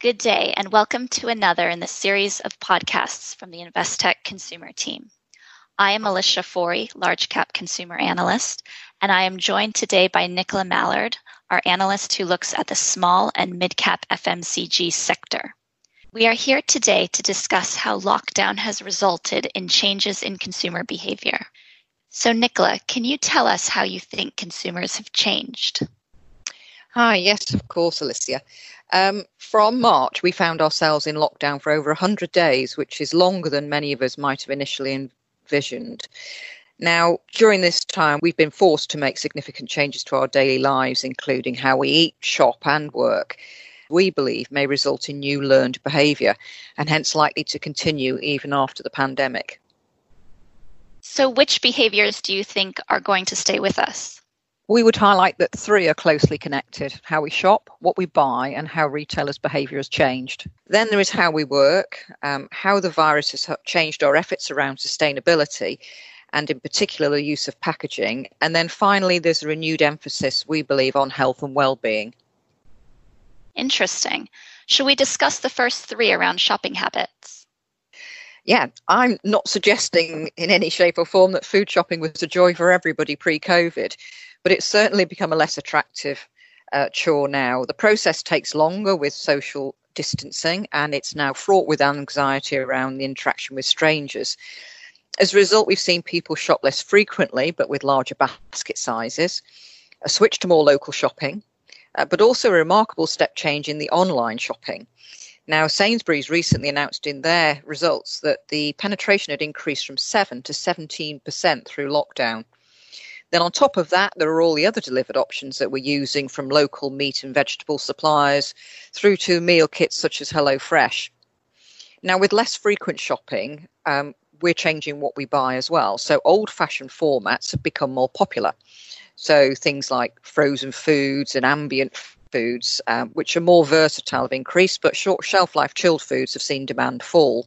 Good day, and welcome to another in the series of podcasts from the Investec consumer team. I am Alicia Forey, large cap consumer analyst, and I am joined today by Nicola Mallard, our analyst who looks at the small and mid-cap FMCG sector. We are here today to discuss how lockdown has resulted in changes in consumer behavior. So Nicola, can you tell us how you think consumers have changed? Hi, yes, of course, Alicia. From March, we found ourselves in lockdown for over 100 days, which is longer than many of us might have initially envisioned. Now, during this time, we've been forced to make significant changes to our daily lives, including how we eat, shop and work. We believe may result in new learned behaviour and hence likely to continue even after the pandemic. So which behaviours do you think are going to stay with us? We would highlight that three are closely connected: how we shop, what we buy, and how retailers' behaviour has changed. Then there is how we work, how the virus has changed our efforts around sustainability, and in particular the use of packaging. And then finally, there's a renewed emphasis, we believe, on health and well-being. Interesting. Should we discuss the first three around shopping habits? Yeah, I'm not suggesting in any shape or form that food shopping was a joy for everybody pre-COVID, but it's certainly become a less attractive chore now. The process takes longer with social distancing, and it's now fraught with anxiety around the interaction with strangers. As a result, we've seen people shop less frequently, but with larger basket sizes, a switch to more local shopping, but also a remarkable step change in the online shopping. Now, Sainsbury's recently announced in their results that the penetration had increased from 7 to 17% through lockdown. Then on top of that, there are all the other delivered options that we're using, from local meat and vegetable suppliers through to meal kits such as HelloFresh. Now, with less frequent shopping, we're changing what we buy as well. So old-fashioned formats have become more popular. So things like frozen foods and ambient foods, which are more versatile, have increased, but short shelf life chilled foods have seen demand fall.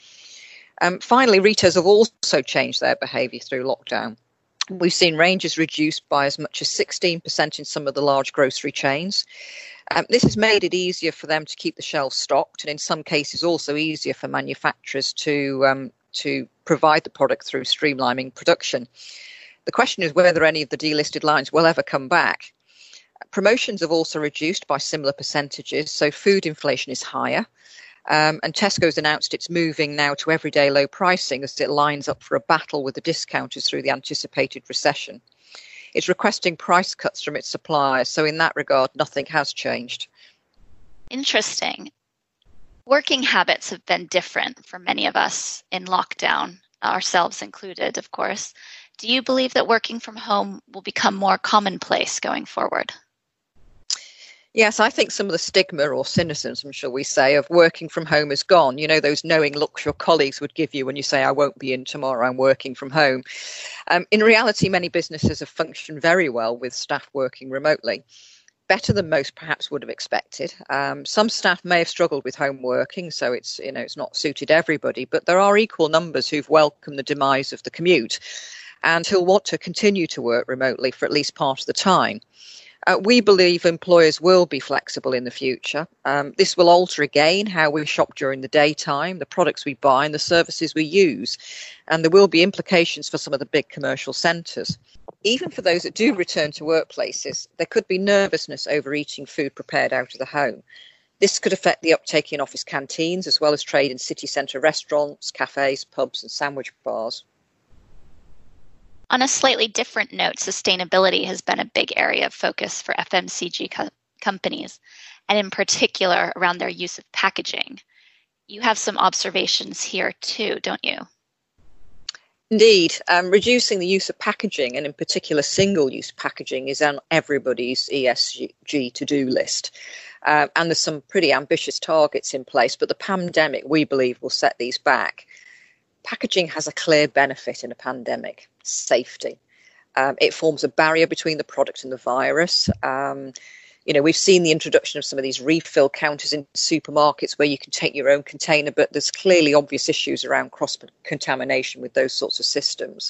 Finally, retailers have also changed their behaviour through lockdown. We've seen ranges reduced by as much as 16% in some of the large grocery chains. This has made it easier for them to keep the shelves stocked, and in some cases also easier for manufacturers to provide the product through streamlining production. The question is whether any of the delisted lines will ever come back. Promotions have also reduced by similar percentages, so food inflation is higher. And Tesco's announced it's moving now to everyday low pricing as it lines up for a battle with the discounters through the anticipated recession. It's requesting price cuts from its suppliers, so in that regard, nothing has changed. Interesting. Working habits have been different for many of us in lockdown, ourselves included, of course. Do you believe that working from home will become more commonplace going forward? Yes, I think some of the stigma or cynicism, shall we say, of working from home is gone. You know, those knowing looks your colleagues would give you when you say, I won't be in tomorrow, I'm working from home. In reality, many businesses have functioned very well with staff working remotely. Better than most perhaps would have expected. Some staff may have struggled with home working, so it's not suited everybody, but there are equal numbers who've welcomed the demise of the commute and who'll want to continue to work remotely for at least part of the time. We believe employers will be flexible in the future. This will alter again how we shop during the daytime, the products we buy and the services we use. And there will be implications for some of the big commercial centres. Even for those that do return to workplaces, there could be nervousness over eating food prepared out of the home. This could affect the uptake in office canteens as well as trade in city centre restaurants, cafes, pubs and sandwich bars. On a slightly different note, sustainability has been a big area of focus for FMCG companies, and in particular around their use of packaging. You have some observations here too, don't you? Indeed. Reducing the use of packaging, and in particular single-use packaging, is on everybody's ESG to-do list. And there's some pretty ambitious targets in place, but the pandemic, we believe, will set these back. Packaging has a clear benefit in a pandemic: safety. It forms a barrier between the product and the virus. We've seen the introduction of some of these refill counters in supermarkets where you can take your own container, but there's clearly obvious issues around cross-contamination with those sorts of systems.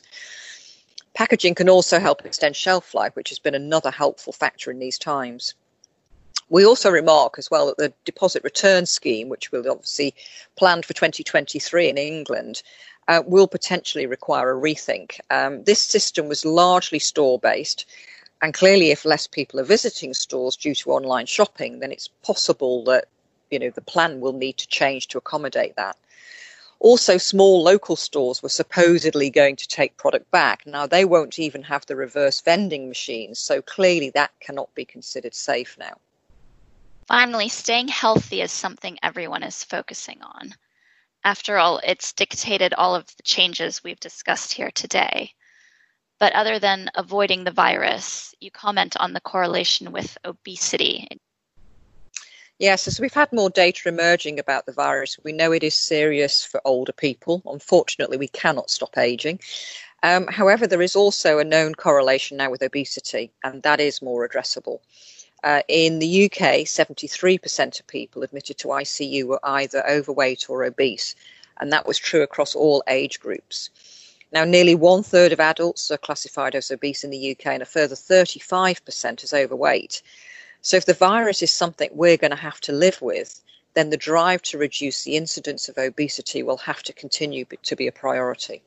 Packaging can also help extend shelf life, which has been another helpful factor in these times. We also remark as well that the deposit return scheme, which will obviously planned for 2023 in England, will potentially require a rethink. This system was largely store-based, and clearly if less people are visiting stores due to online shopping, then it's possible that the plan will need to change to accommodate that. Also, small local stores were supposedly going to take product back. Now, they won't even have the reverse vending machines, so clearly that cannot be considered safe now. Finally, staying healthy is something everyone is focusing on. After all, it's dictated all of the changes we've discussed here today. But other than avoiding the virus, you comment on the correlation with obesity. Yes, as we've had more data emerging about the virus, we know it is serious for older people. Unfortunately, we cannot stop aging. However, there is also a known correlation now with obesity, and that is more addressable. In the UK, 73% of people admitted to ICU were either overweight or obese, and that was true across all age groups. Now, nearly 1/3 of adults are classified as obese in the UK, and a further 35% as overweight. So if the virus is something we're going to have to live with, then the drive to reduce the incidence of obesity will have to continue to be a priority.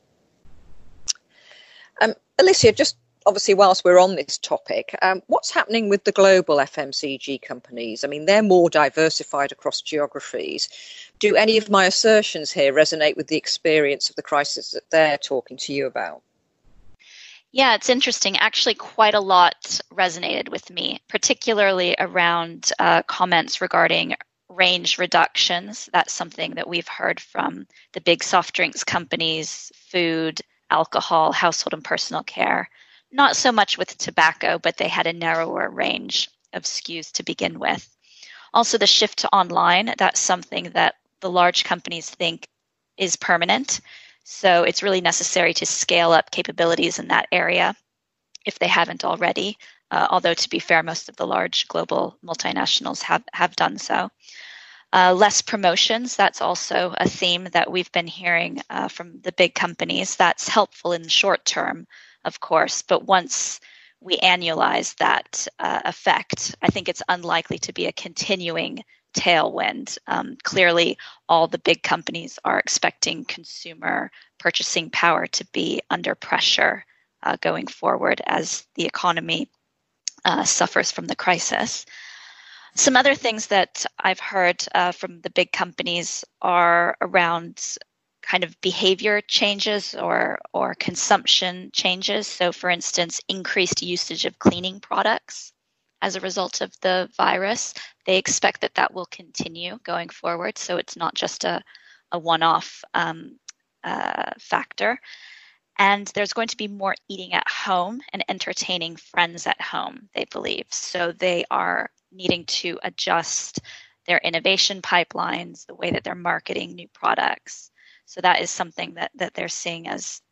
Alicia, just obviously whilst we're on this topic, what's happening with the global FMCG companies? I mean, they're more diversified across geographies. Do any of my assertions here resonate with the experience of the crisis that they're talking to you about? Yeah, it's interesting. Actually, quite a lot resonated with me, particularly around comments regarding range reductions. That's something that we've heard from the big soft drinks companies, food, alcohol, household and personal care. Not so much with tobacco, but they had a narrower range of SKUs to begin with. Also, the shift to online, that's something that the large companies think is permanent. So it's really necessary to scale up capabilities in that area if they haven't already, although to be fair, most of the large global multinationals have done so. Less promotions, that's also a theme that we've been hearing from the big companies. That's helpful in the short term, of course, but once we annualize that effect, I think it's unlikely to be a continuing tailwind. Clearly, all the big companies are expecting consumer purchasing power to be under pressure going forward as the economy suffers from the crisis. Some other things that I've heard from the big companies are around kind of behavior changes or consumption changes. So, for instance, increased usage of cleaning products as a result of the virus. They expect that will continue going forward. So it's not just a one-off factor. And there's going to be more eating at home and entertaining friends at home, they believe. So they are needing to adjust their innovation pipelines, the way that they're marketing new products. So that is something that they're seeing as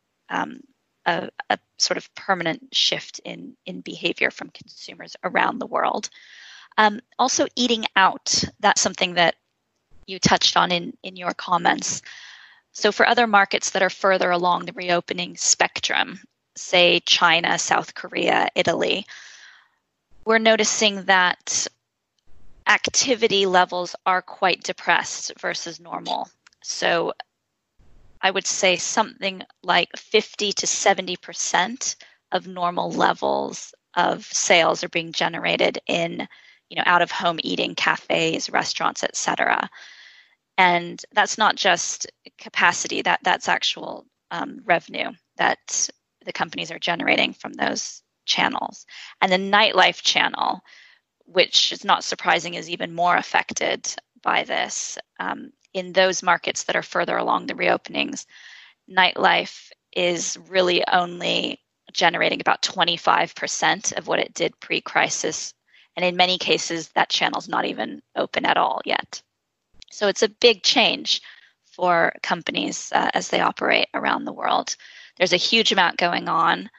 a sort of permanent shift in behavior from consumers around the world. Also, eating out, that's something that you touched on in your comments. So for other markets that are further along the reopening spectrum, say China, South Korea, Italy, we're noticing that activity levels are quite depressed versus normal. So I would say something like 50 to 70% of normal levels of sales are being generated in, out-of-home eating, cafes, restaurants, etc. And that's not just capacity, that's actual revenue that the companies are generating from those channels. And the nightlife channel, which is not surprising, is even more affected by this. In those markets that are further along the reopenings, nightlife is really only generating about 25% of what it did pre-crisis. And in many cases, that channel's not even open at all yet. So it's a big change for companies as they operate around the world. There's a huge amount going on,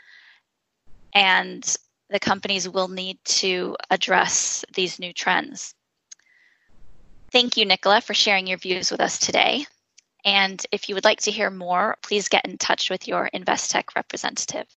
and the companies will need to address these new trends. Thank you, Nicola, for sharing your views with us today. And if you would like to hear more, please get in touch with your Investec representative.